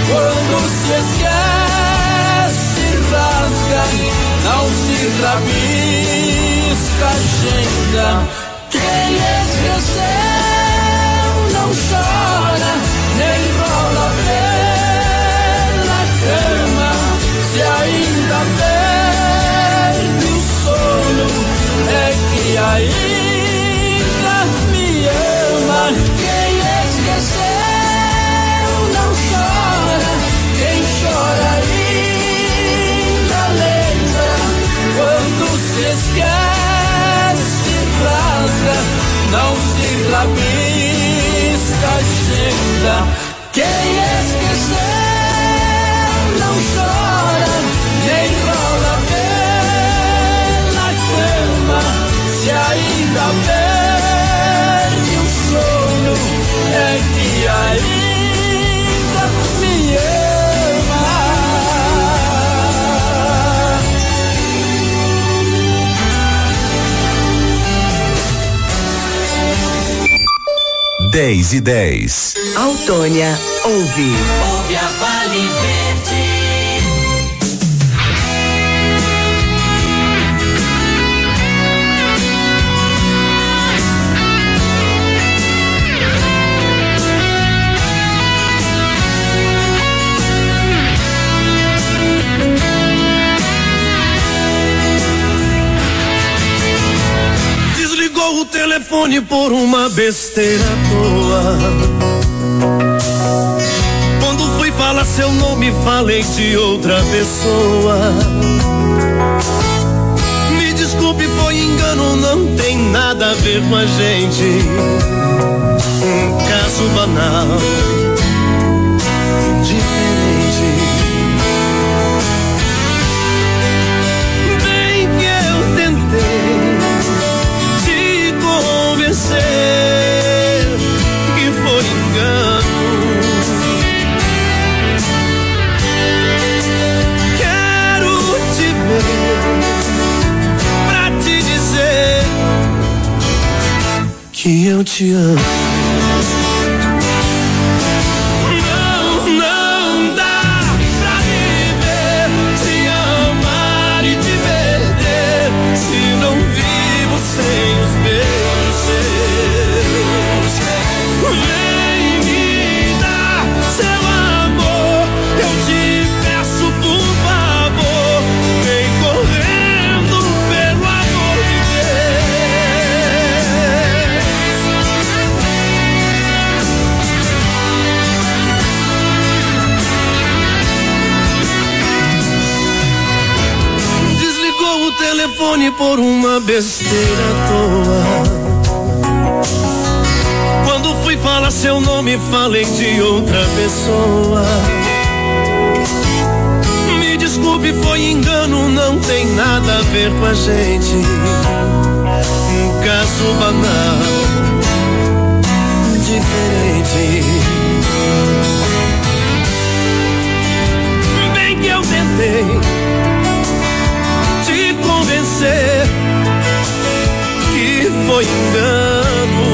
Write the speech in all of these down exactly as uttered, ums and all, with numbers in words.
Quando se esquece, rasga, não se rabisca a agenda. Quem esqueceu não chora, nem rola pela cama. Se ainda perde o sono, é que ainda me ama. Quem esqueceu não chora, quem chora ainda lembra. Quando se esquece, rasga, não se rabisca a agenda. Quem esqueceu não chora, nem rola pela cama. Se ainda perde o sono, é que ainda me ama. dez e dez. Autônia ouve. Ouve a Vale Verde. Desligou o telefone por uma besteira à toa. Quando fui falar seu nome, falei de outra pessoa. Me desculpe, foi engano, não tem nada a ver com a gente. Um caso banal, diferente. Bem que eu tentei te convencer que foi engano. Quero te ver pra te dizer que eu te amo. Não, não dá pra viver, te amar e te perder, se não vivo sem os beijos seus. Vem me dar seu amor, eu te peço por favor, vem correndo pelo amor de Deus. Desligou o telefone por uma besteira à toa. Quando fui falar seu nome, falei de outra pessoa. Me desculpe, foi engano, não tem nada a ver com a gente. Um caso banal, diferente. Bem que eu tentei te convencer que foi engano.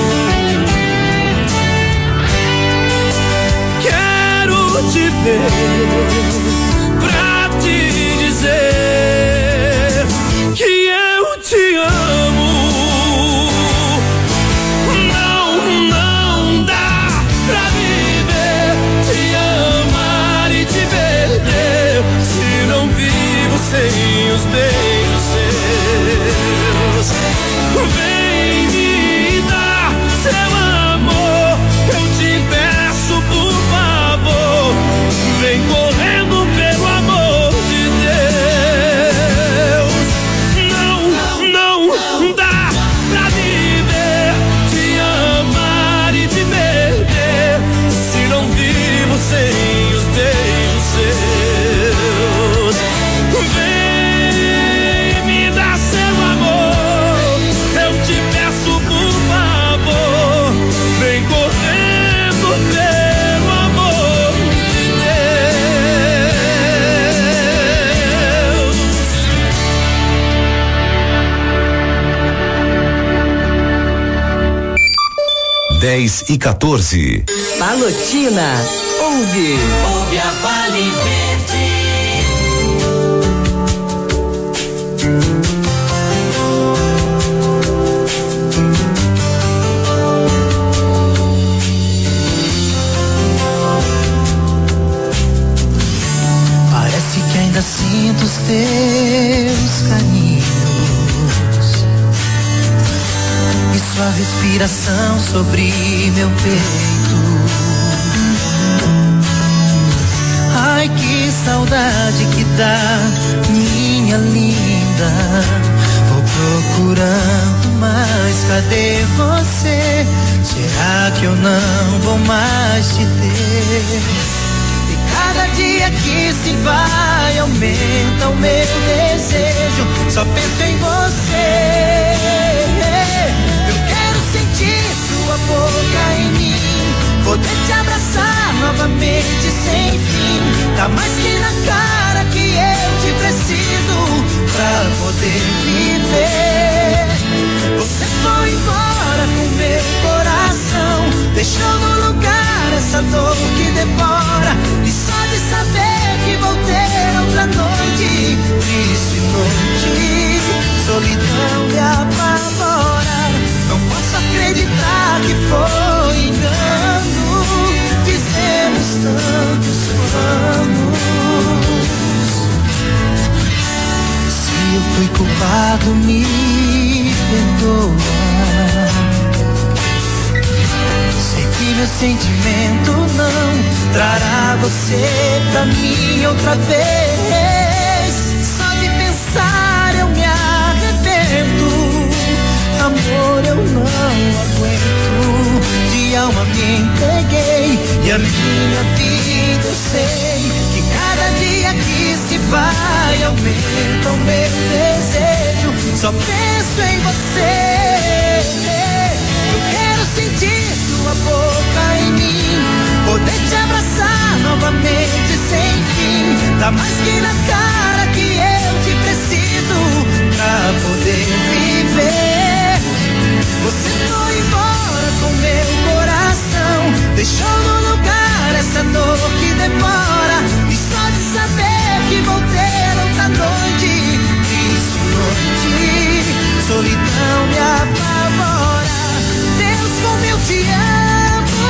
Quero te ver pra te dizer que eu te amo. Não, não dá pra viver, te amar e te perder, se não vivo sem os beijos seus. Vem me dar seu amor, eu te peço por favor, vem correndo dez e quatorze. Palotina, ouve. Ouve a Vale Verde. Parece que ainda sinto os teus carinhos e sua respiração sobre meu peito. Ai, que saudade que dá, minha linda. Vou procurando, mas cadê você? Será que eu não vou mais te ter? E cada dia que se vai aumenta o meu desejo. Só penso em você. Eu quero sentir sua boca em mim, poder te abraçar novamente sem fim. Tá mais que na cara que eu te preciso pra poder viver. Você foi embora com meu coração, deixou no lugar essa dor que devora. E só de saber que vou ter outra noite, triste noite, solidão me apavora. Não posso acreditar que foi engano, fizemos tantos planos. Se eu fui culpado, me perdoa. Sei que meu sentimento não trará você pra mim outra vez. Só de pensar eu me arrependo. Amor, eu não aguento. De alma me entreguei e a minha vida eu sei que cada dia que se vai aumenta o meu desejo. Só penso em você. Eu quero sentir sua boca em mim, poder te abraçar novamente sem fim. Tá mais que na cara que eu te preciso pra poder viver. Você foi embora com meu coração, deixou no lugar essa dor que demora. E só de saber que vou ter outra noite, triste noite, solidão me apavora. Deus, como eu te amo.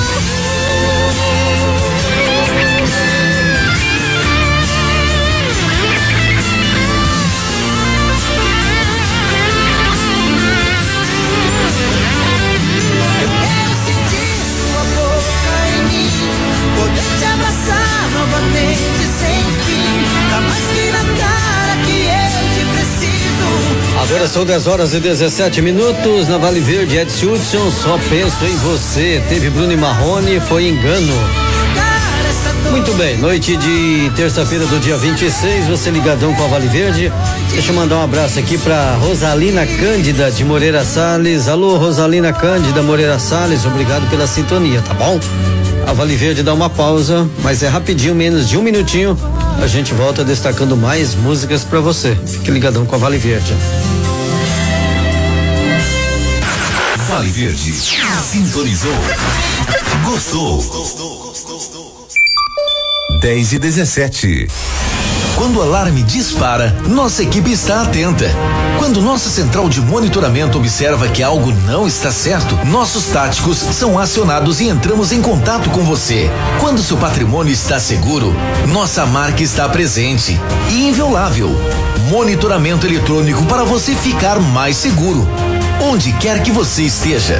Poder te abraçar novamente sem fim. Tá mais que na cara que eu te preciso. Agora são dez horas e dezessete minutos na Vale Verde. Edson Hudson, só penso em você. Teve Bruno e Marrone, foi engano. Muito bem, noite de terça-feira do dia vinte e seis, você ligadão com a Vale Verde. Deixa eu mandar um abraço aqui pra Rosalina Cândida de Moreira Salles. Alô, Rosalina Cândida Moreira Salles, obrigado pela sintonia, tá bom? A Vale Verde dá uma pausa, mas é rapidinho, menos de um minutinho. A gente volta destacando mais músicas pra você. Fique ligadão com a Vale Verde. Vale Verde. Sintonizou. Gostou. dez e dezessete. Quando o alarme dispara, nossa equipe está atenta. Quando nossa central de monitoramento observa que algo não está certo, nossos táticos são acionados e entramos em contato com você. Quando seu patrimônio está seguro, nossa marca está presente e inviolável. Monitoramento eletrônico para você ficar mais seguro, onde quer que você esteja.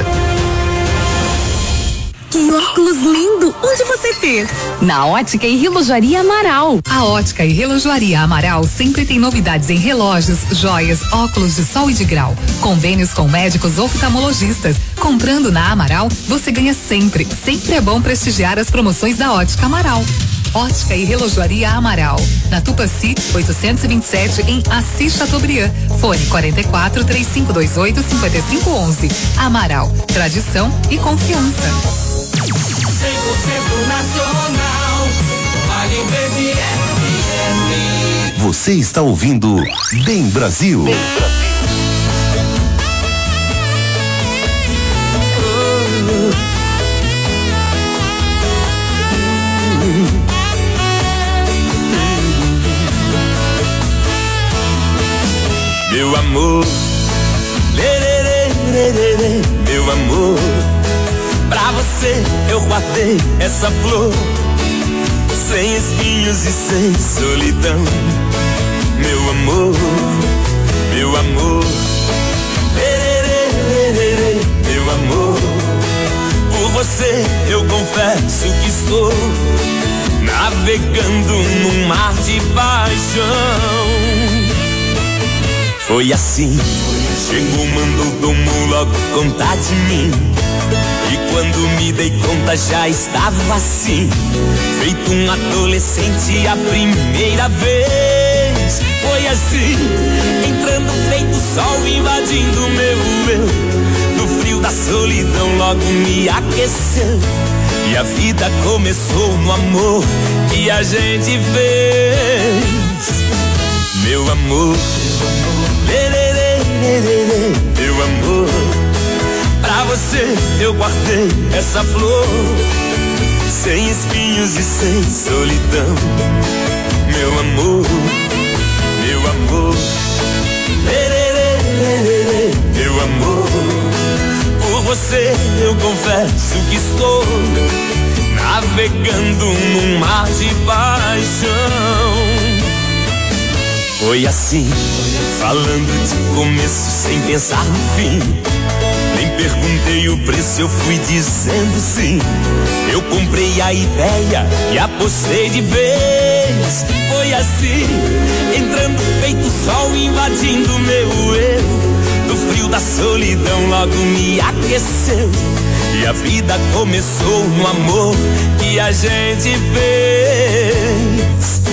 Que óculos lindo! Onde você fez? Na Ótica e Relojoaria Amaral. A Ótica e Relojoaria Amaral sempre tem novidades em relógios, joias, óculos de sol e de grau. Convênios com médicos oftalmologistas. Comprando na Amaral, você ganha sempre. Sempre é bom prestigiar as promoções da Ótica Amaral. Ótica e Relojoaria Amaral. Na Tupaci, oitocentos e vinte e sete, em Assis Chateaubriand. Fone quarenta e quatro, três cinco dois oito, cinquenta e cinco onze. Amaral. Tradição e confiança. cem por cento nacional, Vale Verde F M. Você está ouvindo Bem Brasil. Bem Brasil. meu amor, lê, lê, lê, lê, lê, lê, meu amor. Pra você eu guardei essa flor, sem espinhos e sem solidão. Meu amor, meu amor, lê, lê, lê, lê, lê, meu amor. Por você eu confesso que estou navegando num mar de paixão. Foi assim, chegou, mandou, tomou logo conta de mim. E quando me dei conta já estava assim, feito um adolescente a primeira vez. Foi assim, entrando feito sol, invadindo meu eu. No frio da solidão logo me aqueceu. E a vida começou no amor que a gente fez. Meu amor, lê, lê, lê, lê, lê, lê, meu amor. Pra você eu guardei essa flor, sem espinhos e sem solidão. Meu amor, meu amor, lê, lê, lê, lê, lê, lê, meu amor. Por você eu confesso que estou navegando num mar de paixão. Foi assim, falando de começo sem pensar no fim. Nem perguntei o preço, eu fui dizendo sim. Eu comprei a ideia e apostei de vez. Foi assim, entrando feito sol, invadindo meu eu. No frio da solidão logo me aqueceu. E a vida começou no amor que a gente fez.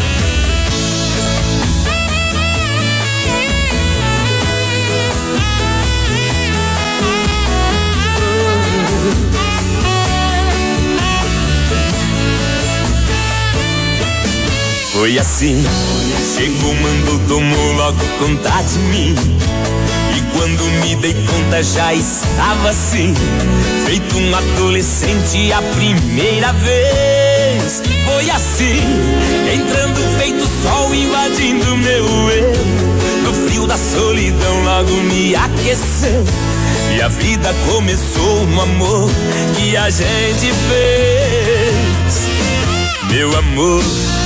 Foi assim, chegou, mandou, tomou logo conta de mim. E quando me dei conta já estava assim, feito um adolescente a primeira vez. Foi assim, entrando feito sol, invadindo meu eu. No frio da solidão logo me aqueceu. E a vida começou no amor que a gente fez. Meu amor,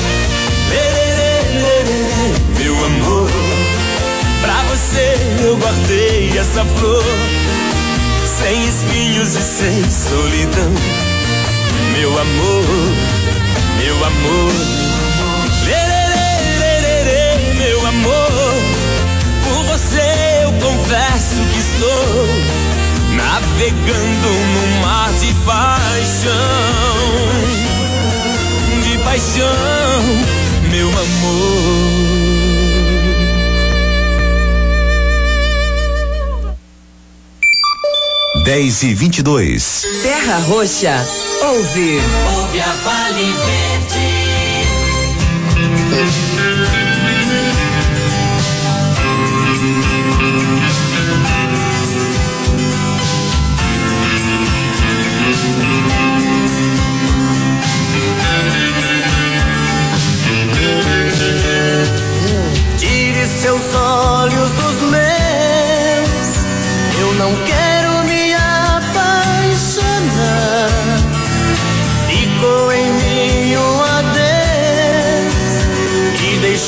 meu amor, pra você eu guardei essa flor, sem espinhos e sem solidão. Meu amor, meu amor, lê, lê, lê, lê, lê, meu amor. Por você eu confesso que estou navegando num mar de paixão, de paixão, meu amor. dez e vinte e dois. Terra Roxa, ouve. Ouve a Vale Verde. Tire seus olhos dos meus, eu não quero me apaixonar. Ficou em mim um adeus e deixou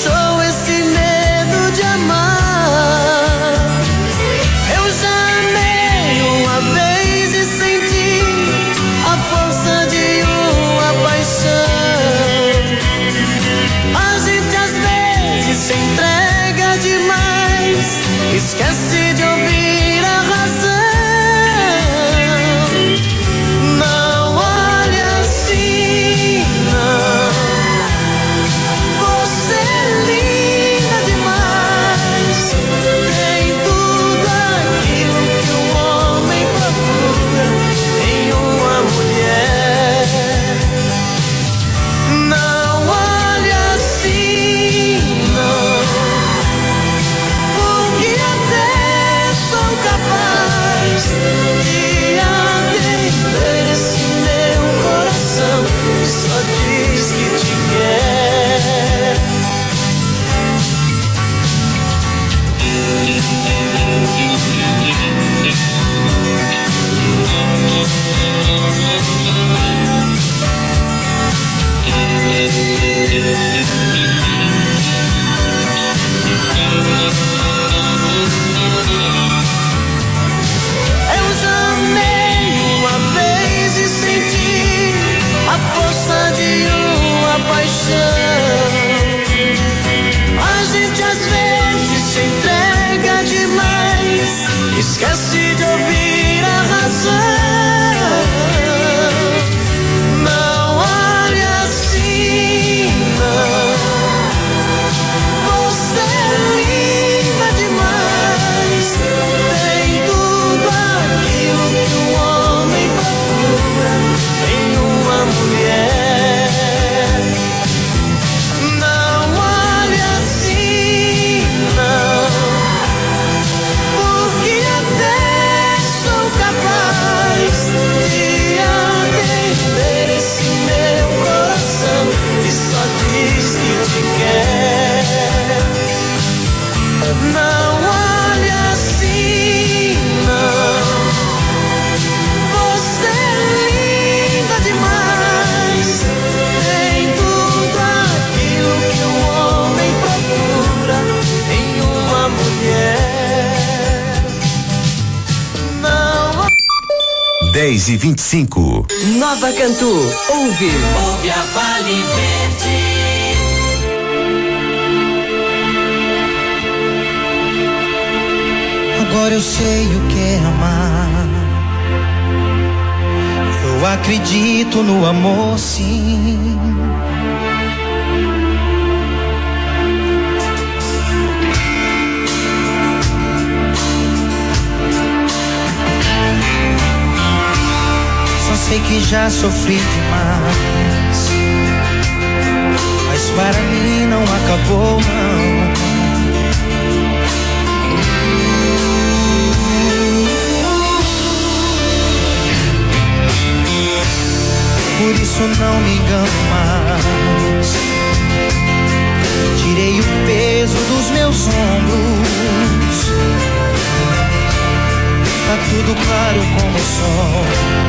dez e vinte e cinco. Nova Cantu, ouve. Ouve a Vale Verde. Agora eu sei o que é amar. Eu acredito no amor, sim. Só sei que já sofri demais, mas para mim não acabou, não. Por isso não me engano mais. Tirei o peso dos meus ombros. Tá tudo claro como o sol.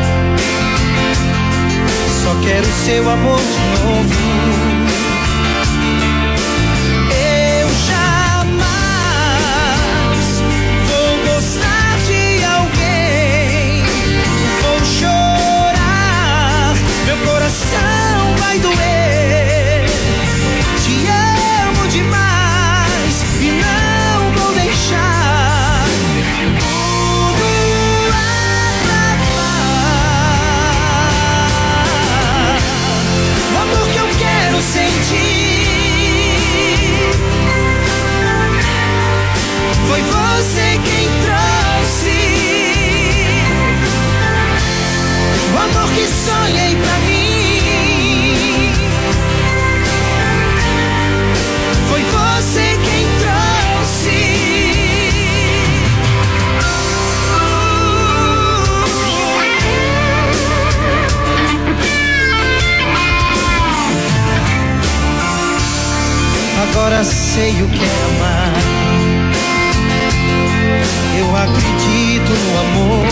Só quero seu amor de novo. Eu jamais vou gostar de alguém. Vou chorar, meu coração vai doer. Te amo demais e não vou deixar tudo acabar. O amor que eu quero sentir foi você quem trouxe. O amor que sonhei pra mim foi você quem trouxe. Agora sei o que é amar. Eu acredito no amor.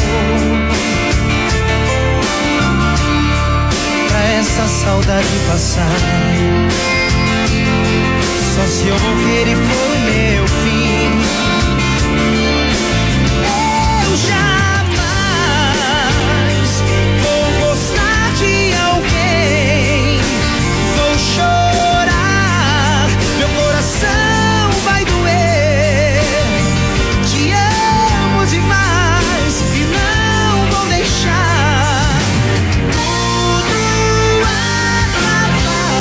Pra essa saudade passar, só se eu morrer e for meu fim. Eu jamais vou gostar de alguém. Vou chorar, meu coração vai doer. Te amo demais e não vou deixar tudo acabar.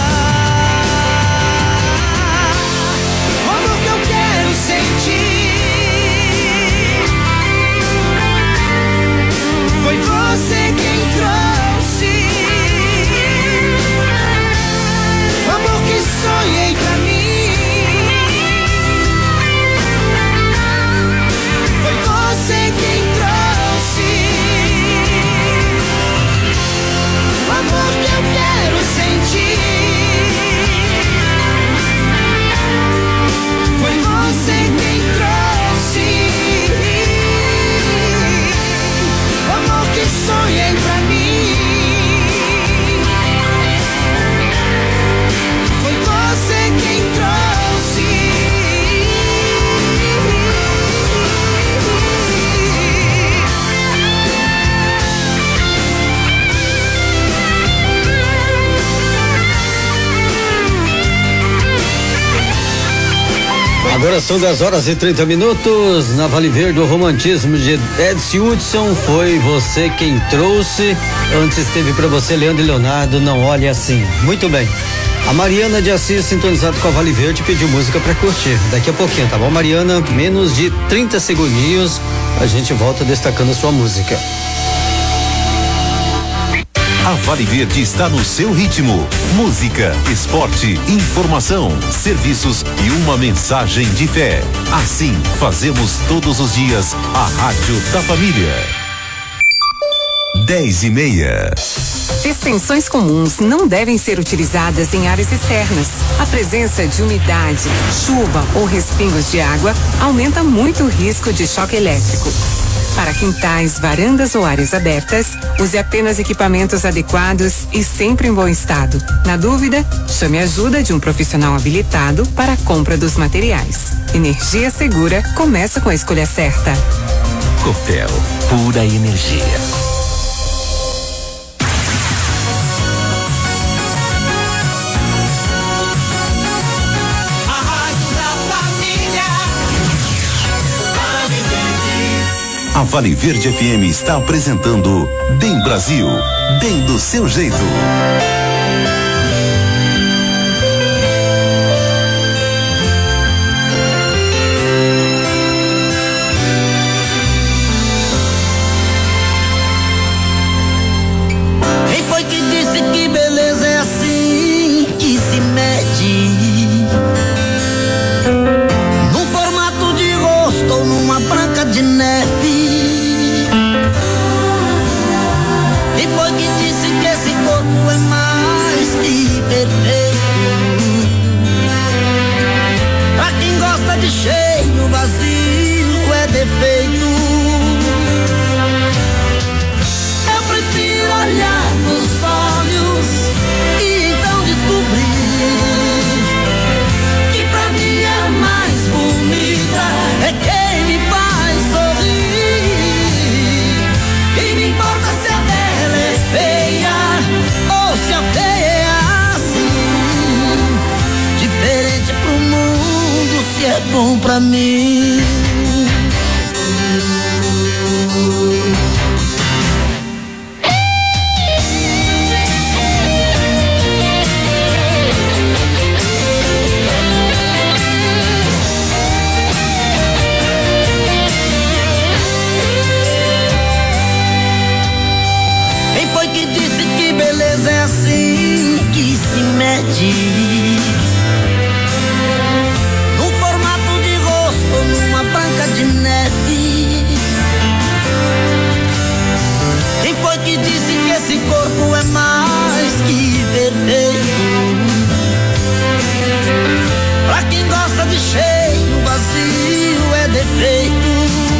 O amor que eu quero sentir foi você quem trouxe. O amor que sonhei pra mim foi você quem trouxe. O amor que eu quero sentir foi você quem trouxe. O amor que sonhei pra mim foi você quem trouxe. Agora são dez horas e trinta minutos. Na Vale Verde, o romantismo de Edson Hudson foi você quem trouxe. Antes teve pra você Leandro e Leonardo, Não Olhe Assim. Muito bem. A Mariana de Assis, sintonizado com a Vale Verde, pediu música pra curtir. Daqui a pouquinho, tá bom, Mariana? Menos de trinta segundinhos, a gente volta destacando a sua música. A Vale Verde está no seu ritmo. Música, esporte, informação, serviços e uma mensagem de fé. Assim, fazemos todos os dias a Rádio da Família. Dez e meia. Extensões comuns não devem ser utilizadas em áreas externas. A presença de umidade, chuva ou respingos de água aumenta muito o risco de choque elétrico. Para quintais, varandas ou áreas abertas, use apenas equipamentos adequados e sempre em bom estado. Na dúvida, chame a ajuda de um profissional habilitado para a compra dos materiais. Energia segura começa com a escolha certa. Copel, pura energia. A Vale Verde F M está apresentando Bem Brasil, bem do seu jeito. Quem foi que disse que beleza é assim que se mede? Num formato de rosto ou numa branca de neve? Quem foi que disse que esse corpo é mais que perfeito? Pra quem gosta de cheio, vazio é defeito. Eu prefiro olhar nos olhos e então descobrir que pra mim a mais bonita é quem me faz sorrir. E me importa se a dela é feia ou se a feia é assim. Diferente pro mundo, se é bom pra mim. Quem foi que disse que beleza é assim que se mede? Num formato de rosto ou numa branca de neve? Quem foi que disse que esse corpo é mais que perfeito? Pra quem gosta de cheio, vazio é defeito.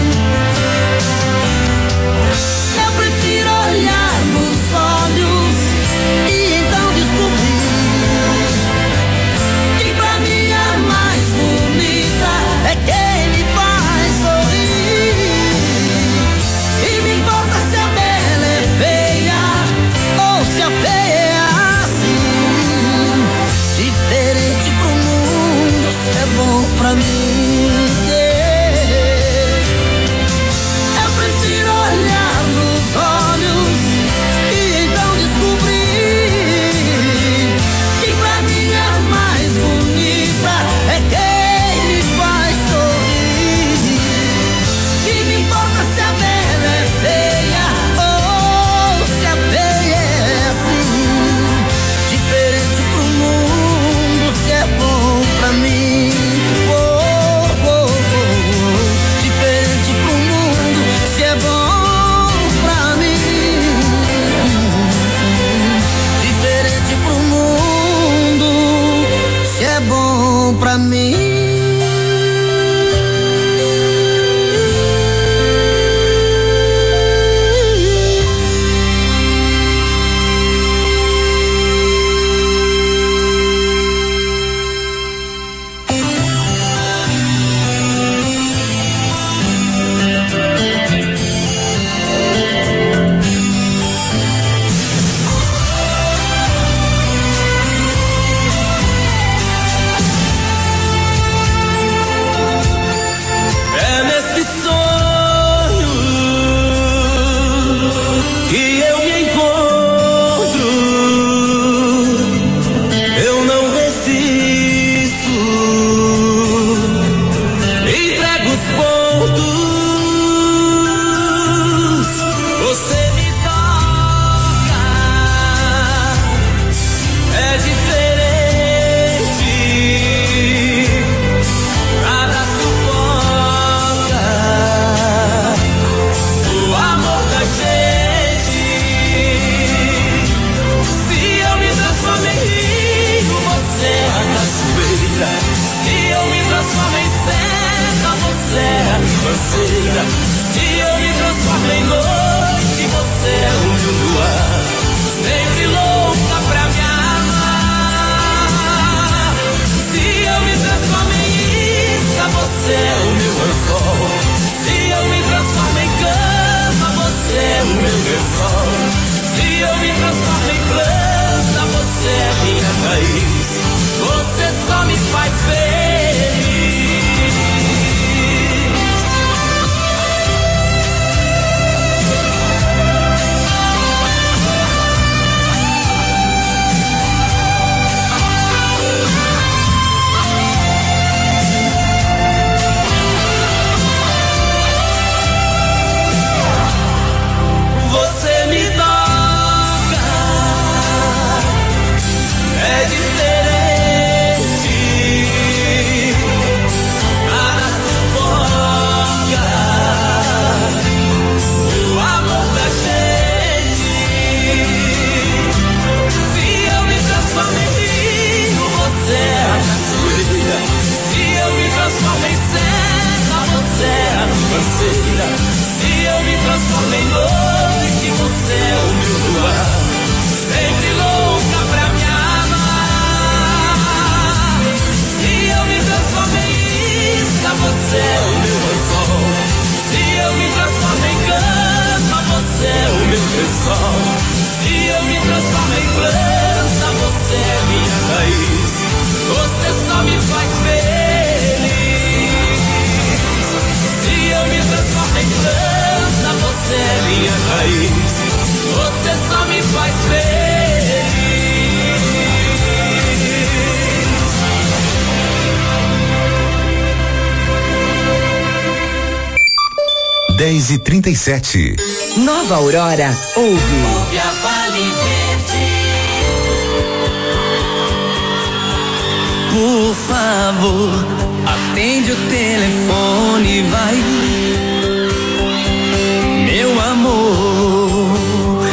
Eu prefiro olhar nos olhos e então descobrir que pra mim a mais bonita é quem me faz sorrir. E me importa se a bela é feia ou se a feia é assim. Diferente pro mundo, se é bom pra mim. Eu prefiro olhar nos olhos e então descobrir que pra mim a mais bonita é quem me faz sorrir. E me importa se a bela é feia ou se a feia é assim. Diferente pro mundo, se é bom pra mim. Oh, oh, oh. Diferente pro mundo, se é bom pra mim. Diferente pro mundo, se é bom pra mim. É nesse sonho que eu me encontro. Eu não resisto, entrego os pontos. Você me toca, é diferente. Nada sufoca o amor da gente. Se eu me transformo em rio, você é a cachoeira. Se eu me transformo em serra, você é a ribanceira. Se eu me transformo em noite, você é o meu luar. Sempre louca pra me amar. Se eu me transformo em isca, você é o meu anzol. Se eu me transformo em cama, você é o meu lençol. Se eu me transformo em planta, você é minha raiz. Você só me faz feliz. dez e trinta e sete. Nova Aurora, ouve. Ouve a Vale Verde. Por favor, atende o telefone, vai, meu amor.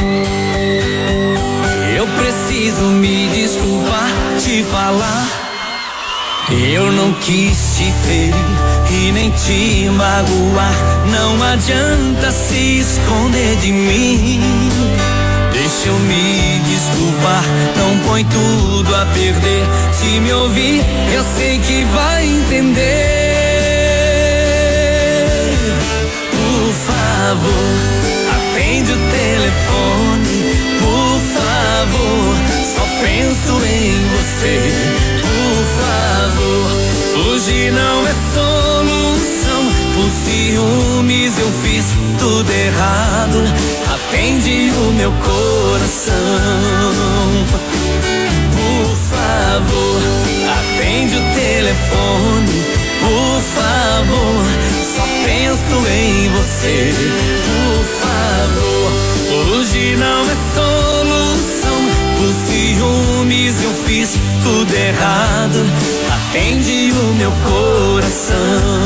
Eu preciso me desculpar, te falar. Eu não quis te ferir e nem te magoar. Não adianta se esconder de mim. Deixa eu me desculpar, não põe tudo a perder. Se me ouvir, eu sei que vai entender. Por favor, atende o telefone. Por favor, só penso em você. Por favor, fugir não é solução. Por ciúmes eu fiz tudo errado. Atende o meu coração. Por favor, atende o telefone. Por favor, só penso em você. Por favor, hoje não é solução. Por ciúmes eu fiz tudo errado. Atende o meu coração.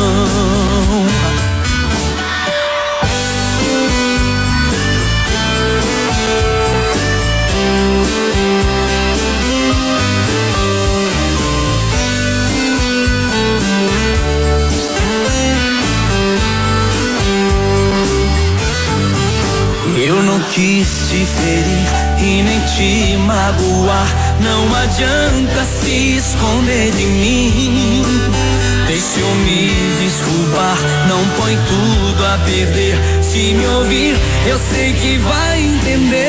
Eu não quis te ferir e nem te magoar. Não adianta se esconder de mim. Deixa eu me desculpar, não põe tudo a perder. Se me ouvir, eu sei que vai entender.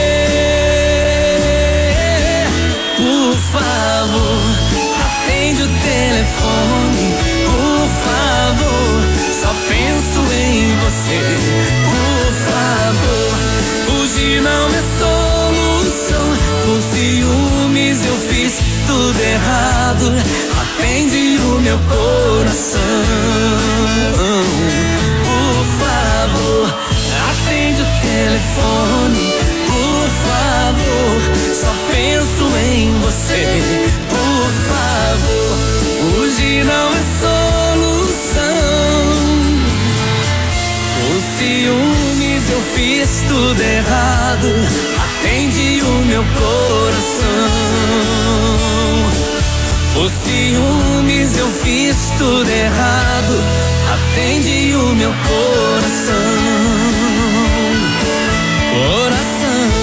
Por favor, atende o telefone. Por favor, só penso em você. Por favor, fugir não é solução. Por ciúmes eu fiz tudo errado. Atende o meu coração. Por favor, atende o telefone. Por favor, só penso em você. Por favor, fugir não é solução. Por ciúmes eu fiz tudo errado. Atende o meu coração. Por ciúmes eu fiz tudo errado. Atende o meu coração. Coração.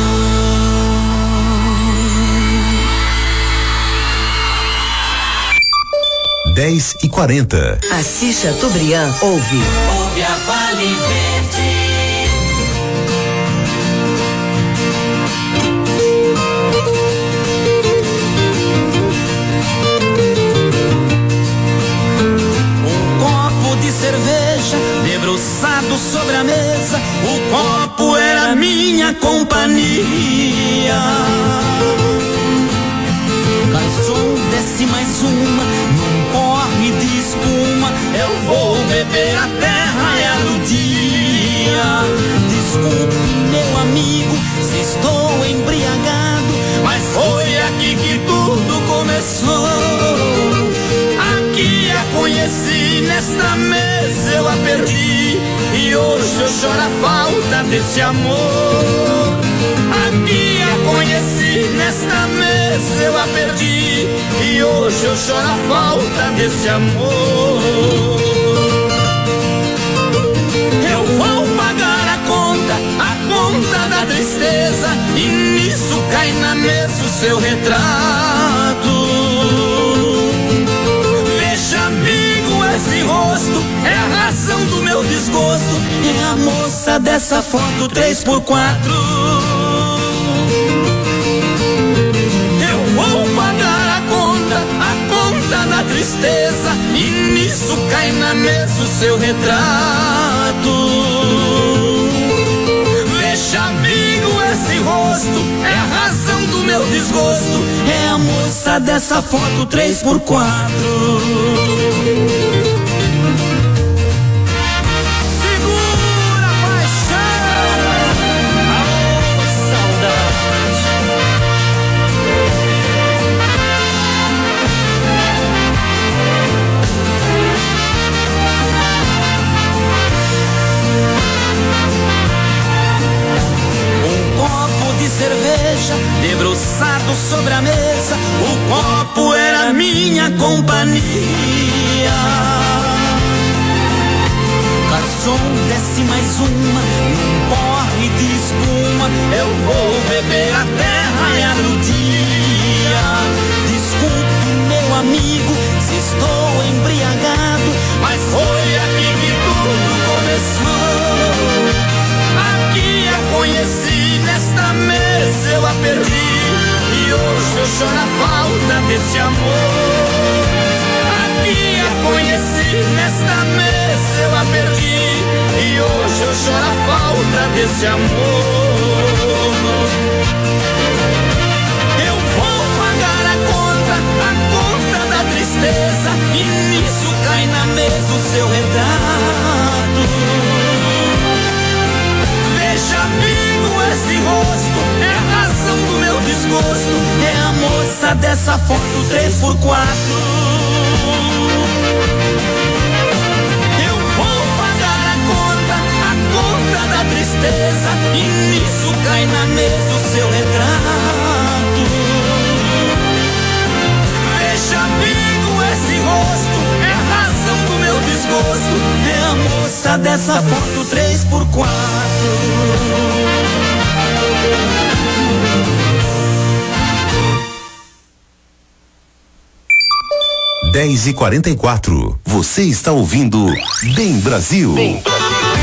dez e quarenta. Assis Chateaubriand, ouve. Ouve a Vale Verde. Cerveja debruçado sobre a mesa, o copo era minha companhia. Garçom, desce mais uma, num porre de espuma. Eu vou beber a terra e a do dia. Desculpe, meu amigo, se estou embriagado, mas foi aqui que tudo começou. Aqui a conheci, nesta mesa eu a perdi, e hoje eu choro a falta desse amor. Aqui a conheci, nesta mesa eu a perdi, e hoje eu choro a falta desse amor. Eu vou pagar a conta, a conta da tristeza, e nisso cai na mesa o seu retrato. Esse rosto é a razão do meu desgosto. É a moça dessa foto três por quatro. Eu vou pagar a conta, a conta da tristeza, e nisso cai na mesa o seu retrato. Veja, amigo, esse rosto é a razão do meu desgosto. É a moça dessa foto três por quatro. Segura! minha companhia. Garçom, desce mais uma, num porre de espuma. Eu vou beber até raiar o dia. Desculpe, meu amigo, se estou embriagado, mas foi aqui que tudo começou. Aqui a conheci, nesta mesa eu a perdi, e hoje eu choro a falta desse amor. Aqui a conheci, nesta mesa eu a perdi, e hoje eu choro a falta desse amor. Eu vou pagar a conta, a conta da tristeza, e nisso cai na mesa o seu retrato. Veja, amigo, esse rosto é a razão do meu desgosto, é a moça dessa foto três por quatro. Eu vou pagar a conta, a conta da tristeza, e nisso cai na mesa o seu retrato. Veja, amigo, esse rosto é a razão do meu desgosto, é a moça dessa foto três por quatro. dez e quarenta e quatro. Você está ouvindo Bem Brasil. Bem Brasil.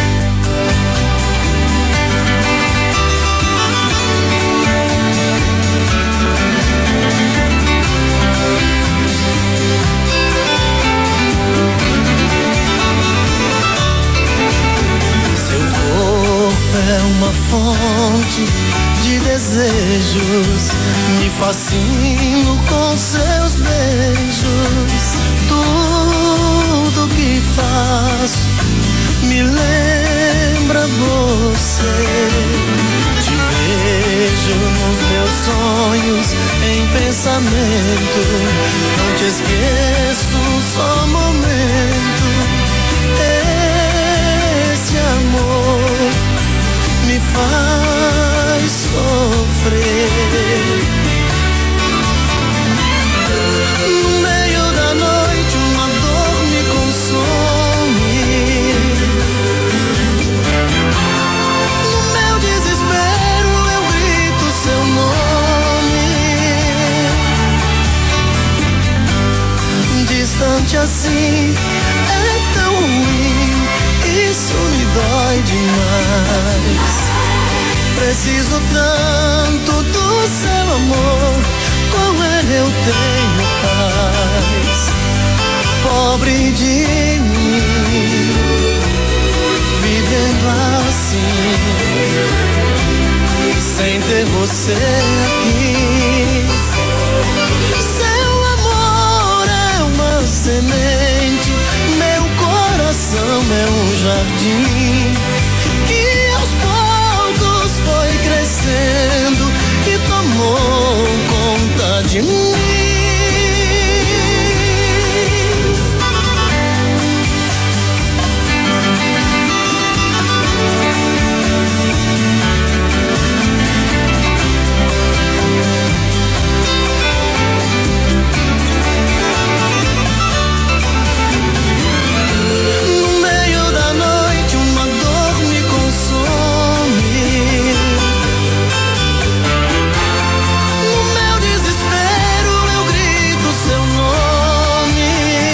Seu corpo é uma fonte de desejos, me fascino com seus beijos. Tudo que faço me lembra você. Te vejo nos meus sonhos, em pensamento. Não te esqueço um só momento. Esse amor me faz sofrer. No meio da noite uma dor me consome. No meu desespero eu grito seu nome. Distante assim é tão ruim, isso me dói demais. Preciso tanto do seu amor, com ele eu tenho paz. Pobre de mim, vivendo assim, sem ter você aqui. Seu amor é uma semente, meu coração é um jardim, que aos poucos foi crescendo e tomou conta de mim. No meio da noite uma dor me consome. No meu desespero eu grito seu nome.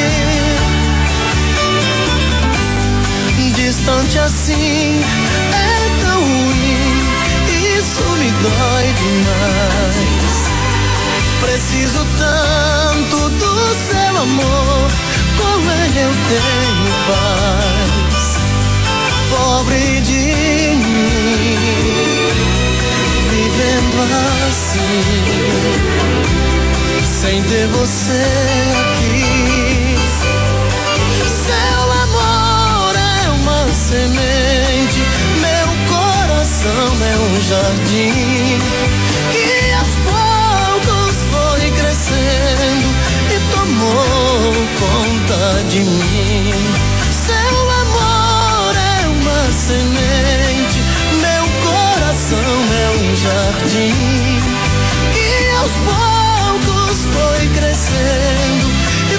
Distante assim é tão ruim, isso me dói demais. Preciso tanto do seu amor, com ele eu tenho paz. Pobre de mim, vivendo assim, sem ter você aqui. Seu amor é uma semente, meu coração é um jardim, que aos poucos foi crescendo e tomou conta de mim. Seu amor é uma semente, meu coração é um jardim, que aos poucos foi crescendo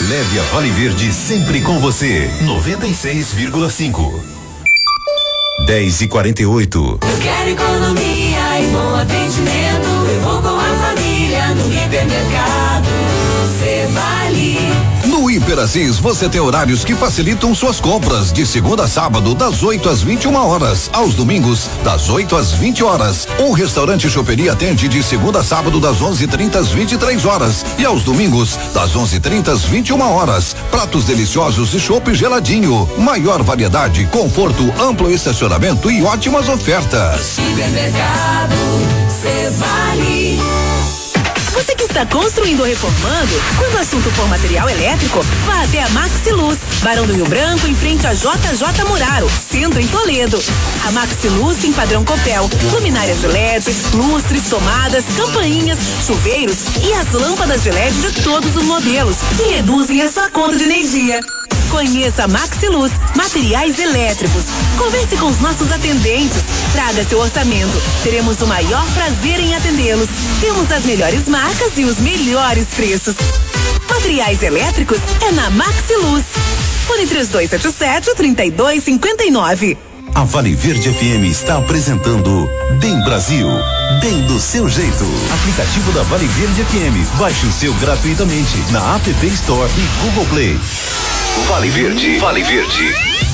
Leve a Vale Verde sempre com você. noventa e seis vírgula cinco. dez e quarenta e oito. Eu quero economia e bom atendimento. Eu vou com a família no hipermercado. Cê Vale. No Hiper Assis você tem horários que facilitam suas compras de segunda a sábado das oito às vinte e uma horas, aos domingos das oito às vinte horas. O restaurante Choperia atende de segunda a sábado das onze e trinta às vinte e três horas e aos domingos das onze e trinta às vinte e uma horas. Pratos deliciosos e chopp geladinho, maior variedade, conforto, amplo estacionamento e ótimas ofertas. Supermercado Cê Vale. Você que está construindo ou reformando, quando o assunto for material elétrico, vá até a Maxiluz, Barão do Rio Branco, em frente a J J Muraro, centro em Toledo. A Maxiluz tem padrão Copel, luminárias de L E D, lustres, tomadas, campainhas, chuveiros e as lâmpadas de L E D de todos os modelos, que reduzem a sua conta de energia. Conheça a Maxiluz, materiais elétricos. Converse com os nossos atendentes. Traga seu orçamento. Teremos o maior prazer em atendê-los. Temos as melhores marcas e os melhores preços. Materiais elétricos é na Maxiluz. Fone três dois sete sete, três dois cinco nove. A Vale Verde F M está apresentando Bem Brasil, bem do seu jeito. Aplicativo da Vale Verde F M. Baixe o seu gratuitamente na App Store e Google Play. Vale Verde, Vale Verde.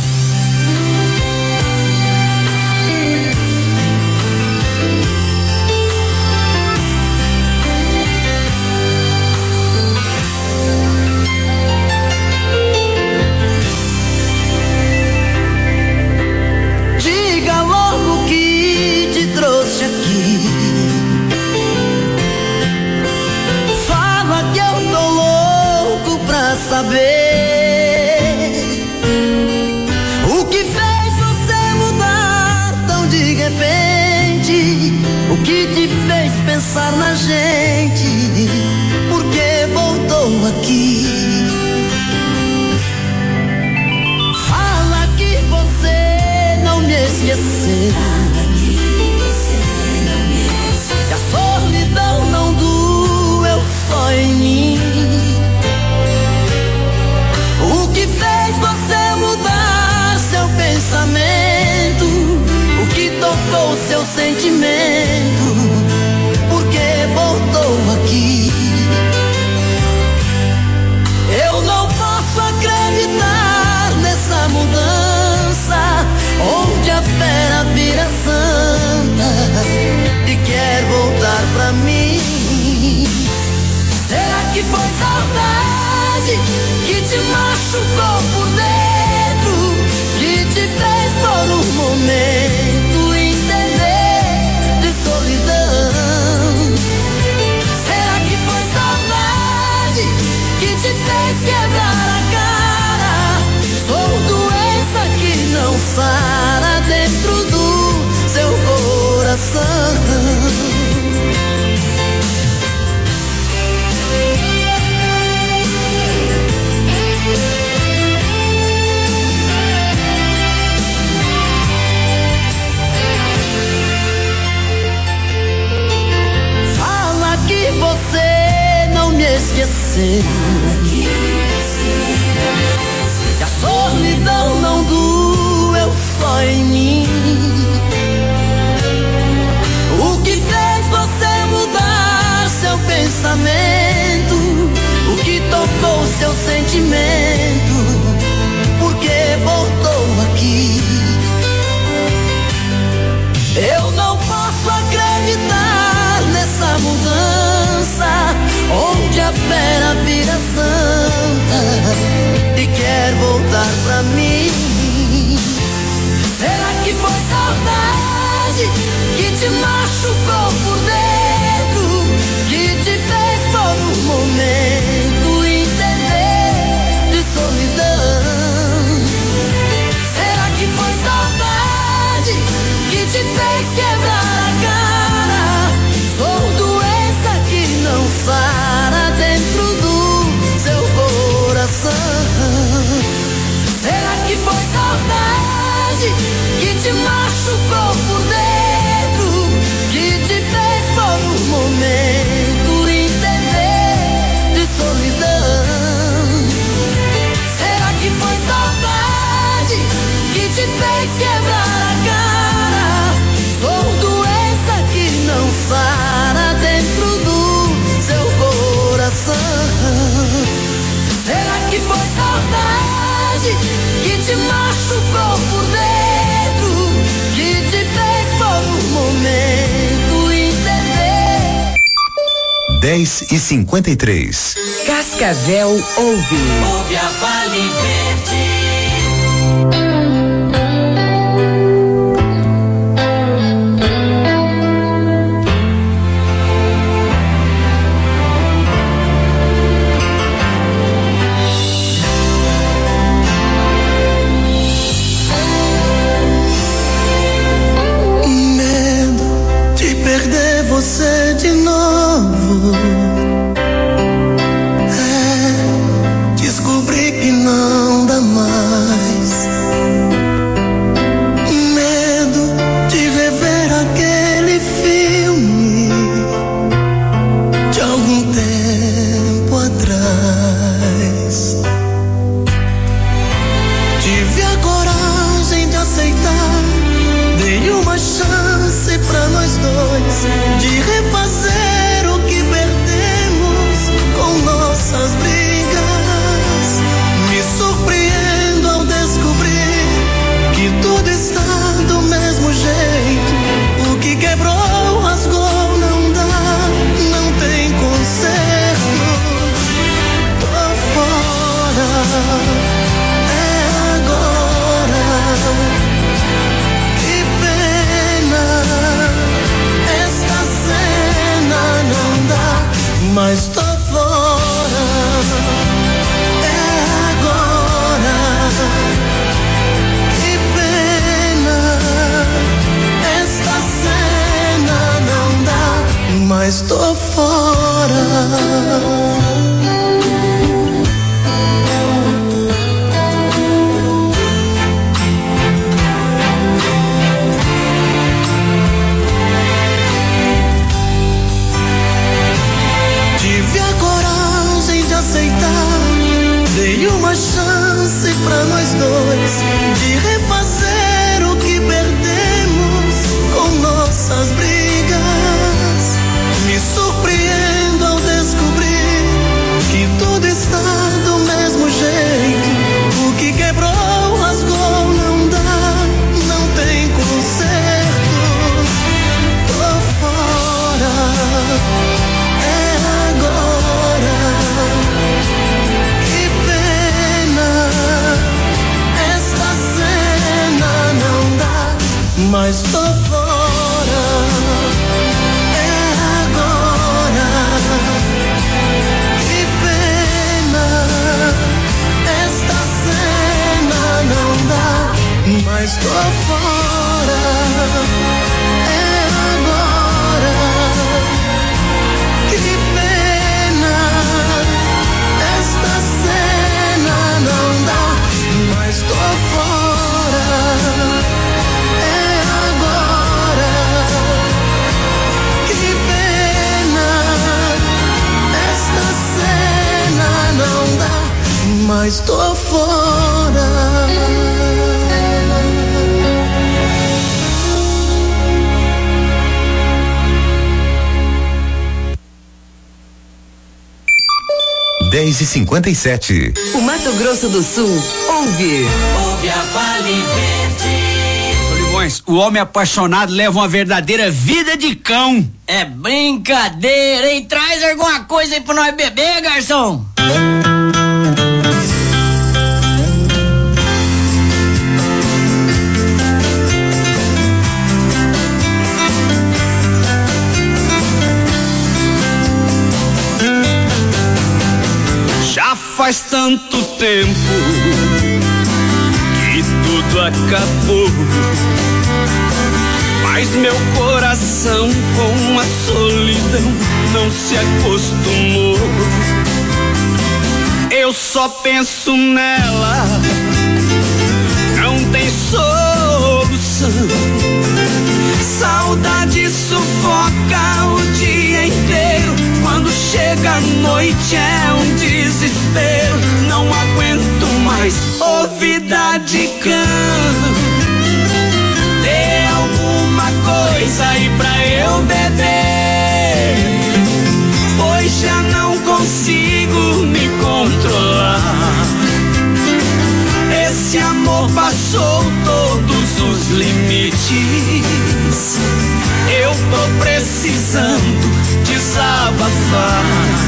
Diga logo o que te trouxe aqui. Fala que eu tô louco pra saber. O que te fez pensar na gente? Por que voltou aqui? Fala que você não me esqueceu. Que a solidão não doeu só em mim. O que fez você mudar seu pensamento? O que tocou seu sentimento? Porque voltou aqui. Eu não posso acreditar nessa mudança, onde a fera vira santa e quer voltar pra mim. Será que foi saudade que te machucou por dentro, que te fez por um momento entender de solidão? Será que foi saudade que te fez quebrar a cara? Sou doença que não sara dentro do seu coração. Você não me esqueceu. Que a solidão não doeu só em mim. O que fez você mudar seu pensamento? O que tocou seu sentimento? Porque voltou aqui. Eu não posso acreditar nessa mudança, onde a fera vira santa e quer voltar pra mim. Será que foi saudade que te machucou por dentro, que te fez por um momento entender de solidão? te machucou por dentro, que te fez por um momento entender. dez e cinquenta e três. Cascavel ouve. Ouve a Vale Verde. Perder você de novo, é descobrir que não dá mais. Medo de rever aquele filme de algum tempo atrás. Tive a coragem de aceitar, dei uma chance pra nós dois, de refazer o que perdemos com nossas brigas. Me surpreendo ao descobrir que tudo está do mesmo jeito. O que quebrou, rasgou, não dá, não tem conserto. Tô fora, é agora. Que pena, esta cena não dá, mas tô fora, é agora. Que pena, esta cena não dá, mas tô fora. Dei uma chance pra nós dois, de refazer o que perdemos com nossas brigas. Me surpreendo ao descobrir que tudo está do mesmo jeito. O que quebrou, rasgou, não dá, não tem conserto. Tô fora, é agora. Esta cena não dá, mas tô fora, é agora. Que pena, esta cena não dá, mas tô fora, é agora. Que pena, esta cena não dá, mas tô fora, é agora. Que pena, esta cena não dá, mas tô fora. dez e cinquenta e sete. O Mato Grosso do Sul ouve. Ouve a Vale Verde. Solimões, o homem apaixonado leva uma verdadeira vida de cão. É brincadeira, hein? Traz alguma coisa aí pra nós beber, garçom. Faz tanto tempo que tudo acabou, mas meu coração com a solidão não se acostumou. Eu só penso nela, não tem solução. Saudade sufoca o dia inteiro. Quando chega a noite é um desespero. Não aguento mais ouvir de cão. Dê alguma coisa aí pra eu beber, pois já não consigo me controlar. Esse amor amor passou todos os limites. Eu tô precisando desabafar.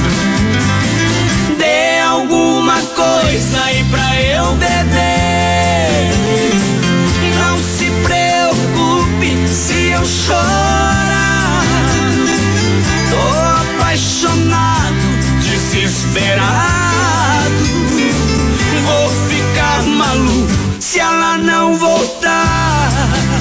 Dê alguma coisa aí pra eu beber. Não se preocupe se eu chorar. Tô apaixonado, desesperado. Vou ficar maluco se ela não voltar.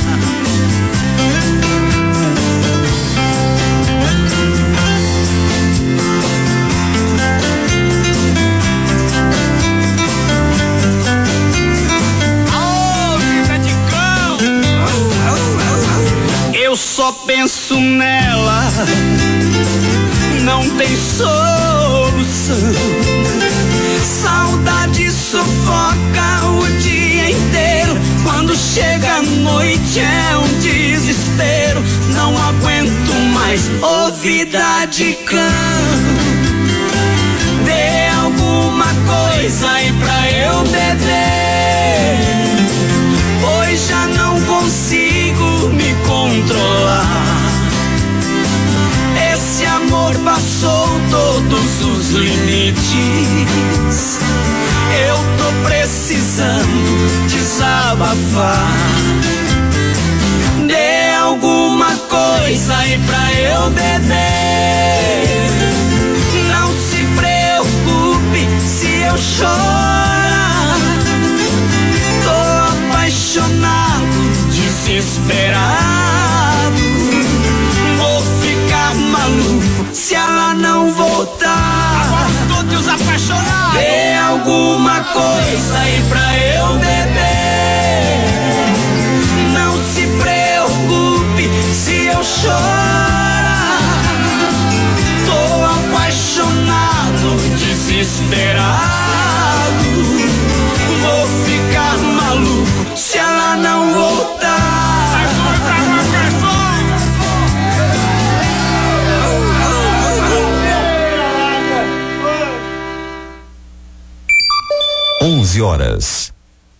Eu só penso nela, não tem solução. Saudade sufoca o dia inteiro. Quando chega a noite é um desespero. Não aguento mais ouvir de cão. Dê alguma coisa aí pra eu beber, pois já não consigo me controlar. Esse amor passou todos os limites. Eu tô precisando desabafar. Dê alguma coisa aí pra eu beber. Não se preocupe se eu chorar. Tô apaixonado, desesperado. Vou ficar maluco se ela não voltar. Todos apaixonados. Dê alguma coisa aí pra eu beber. Não se preocupe se eu chorar. Tô apaixonado, desesperado. Vou ficar maluco se ela não voltar. onze horas.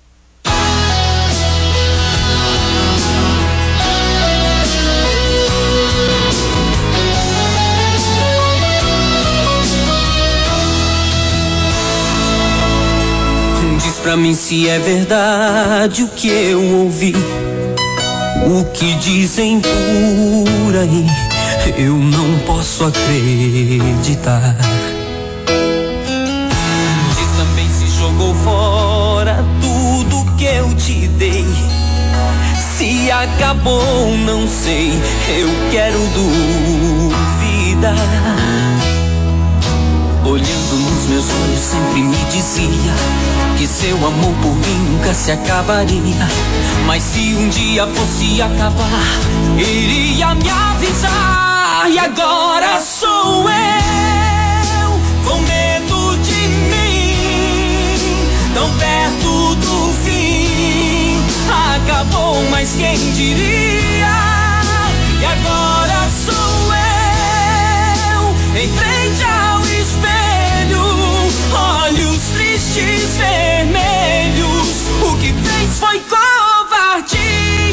Diz pra mim se é verdade o que eu ouvi, o que dizem por aí. Eu não posso acreditar. Jogou fora tudo que eu te dei. Se acabou, não sei. Eu quero duvidar. Olhando nos meus olhos sempre me dizia que seu amor por mim nunca se acabaria. Mas se um dia fosse acabar, iria me avisar. E agora sou eu, com medo de tão perto do fim. Acabou, mas quem diria? E agora sou eu, em frente ao espelho, olhos tristes vermelhos. O que fez foi covardia.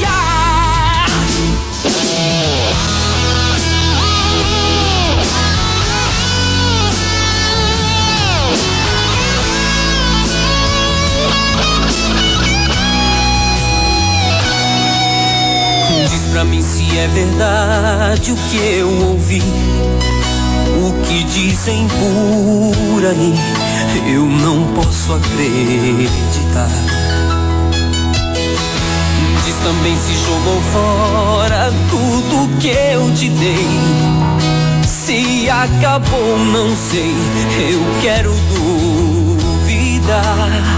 Pra mim se é verdade o que eu ouvi, o que dizem por aí. Eu não posso acreditar. Diz também se jogou fora tudo que eu te dei. Se acabou, não sei. Eu quero duvidar.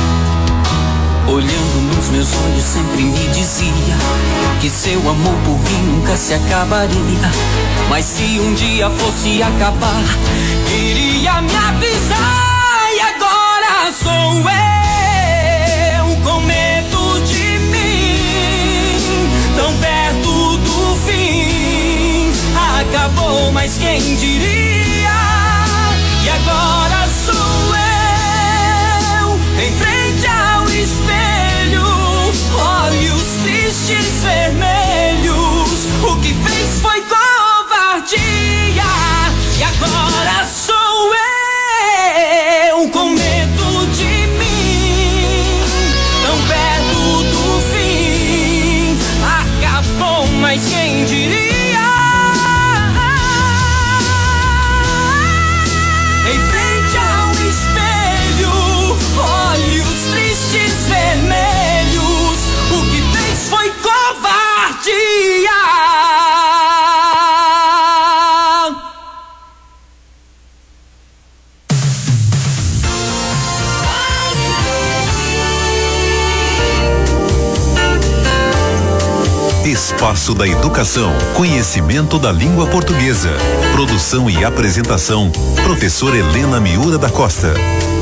Olhando nos meus olhos sempre me dizia que seu amor por mim nunca se acabaria. Mas se um dia fosse acabar, iria me avisar. E agora sou eu, com medo de mim, tão perto do fim. Acabou, mas quem diria? E agora sou eu, em frente ao espelho, em frente ao espelho, olhos tristes vermelhos, o que fez foi covardia. Espaço da Educação, conhecimento da língua portuguesa. Produção e apresentação, professora Helena Miura da Costa.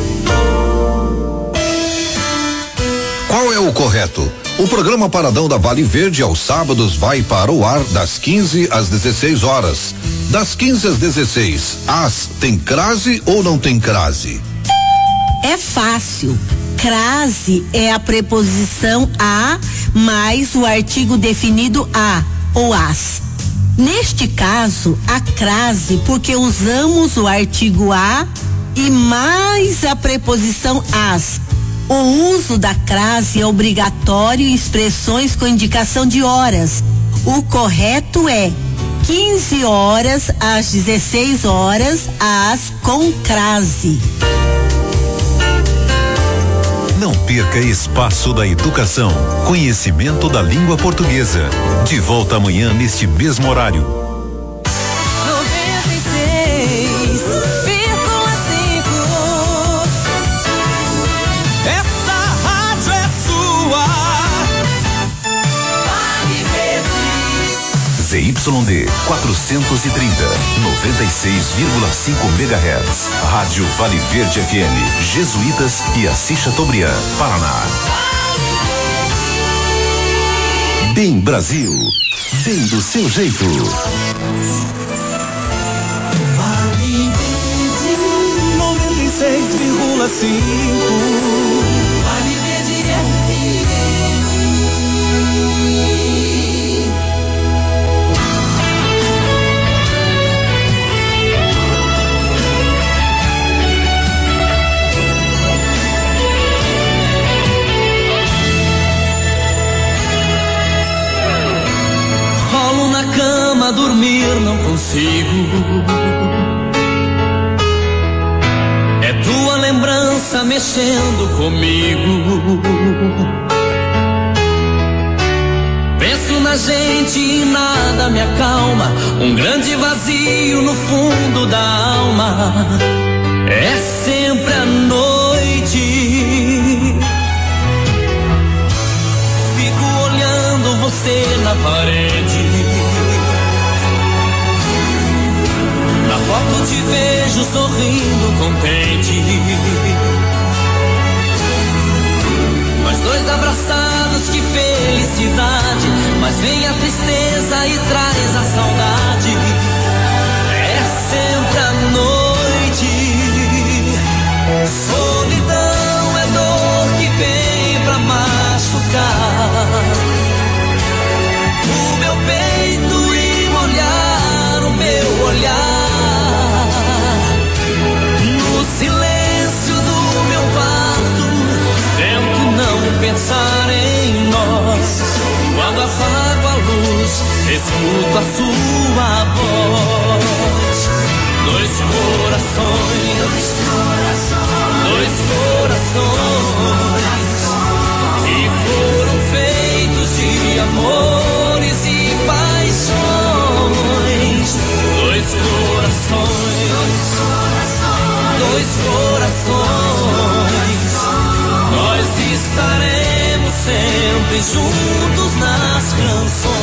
Qual é o correto? O programa Paradão da Vale Verde aos sábados vai para o ar das quinze às dezesseis horas. Das quinze às dezesseis, as tem crase ou não tem crase? É fácil. Crase é a preposição a mais o artigo definido a ou as. Neste caso, a crase, porque usamos o artigo a e mais a preposição as. O uso da crase é obrigatório em expressões com indicação de horas. O correto é quinze horas às dezesseis horas, as com crase. Não perca Espaço da Educação, conhecimento da língua portuguesa. De volta amanhã neste mesmo horário. noventa e seis vírgula cinco. Essa rádio é sua. Z Y D quatrocentos e trinta, noventa e seis vírgula cinco megahertz. Rádio Vale Verde F M, Jesuítas e Assis Chateaubriand, Paraná. Bem Brasil, bem do seu jeito. Vale Verde noventa e seis vírgula cinco. Vale Verde F M. Na cama dormir não consigo. É tua lembrança mexendo comigo. Penso na gente e nada me acalma. Um grande vazio no fundo da alma. É sempre a noite. Fico olhando você na parede. Na foto te vejo sorrindo contente. Nós dois abraçados, que felicidade. Mas vem a tristeza e traz a saudade. É sempre a noite. Solidão é dor que vem pra machucar o meu peito e molhar o meu olhar. Silêncio do meu quarto, tento não pensar em nós. Quando apago a luz, escuto a sua voz. Dois corações, dois corações, dois corações que foram feitos de amores e paixões. Dois corações, dois corações, nós estaremos sempre juntos nas canções.